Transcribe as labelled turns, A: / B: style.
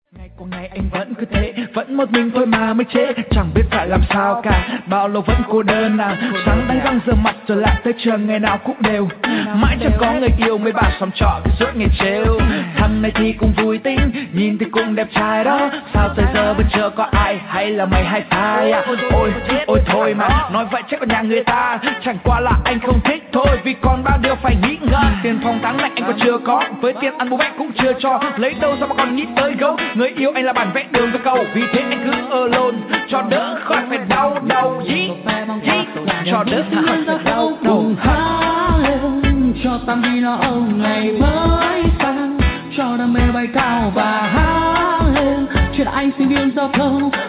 A: Ngày qua ngày anh vẫn cứ thế, vẫn một mình thôi mà mới chế, chẳng biết phải làm sao cả, bao lâu vẫn cô đơn à. Sáng đánh răng rửa mặt rồi lại tới trường, ngày nào cũng đều, mãi chẳng có người yêu, mấy bà xóm trọ cứ suốt ngày trêu. Thằng này thì cũng vui tính, nhìn thì cũng đẹp trai đó, sao tới giờ vẫn chưa có ai, hay là mày hay sai à? Ôi thôi mà, nói vậy chắc là nhà người ta, chẳng qua là anh không thích thôi, vì còn bao điều phải nghĩ ngợi. Tiền phòng tháng này anh còn chưa có, với tiền ăn bố mẹ cũng chưa cho, lấy đâu ra mà còn nghĩ tới gấu. Người yêu anh là bản vẽ đường cho câu, vì thế anh cứ alone cho đỡ khỏi phải đau đầu. Cho đỡ khỏi phải đau đầu.
B: Cho tan đi lo âu ngày mới sang, cho đam mê bay cao và há lên. Chuyện anh sinh viên giao thông